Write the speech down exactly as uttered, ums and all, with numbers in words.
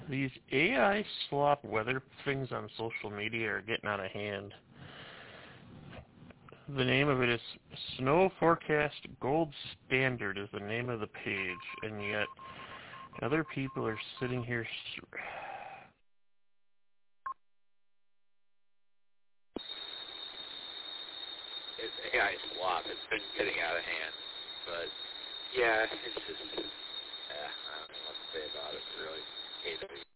These A I slop weather things on social media are getting out of hand. The name of it is Snow Forecast Gold Standard is the name of the page, and yet other people are sitting here. It's A I slop. It's been getting out of hand. But, yeah, it's just, yeah, I don't know what to say about it, really. Hate it.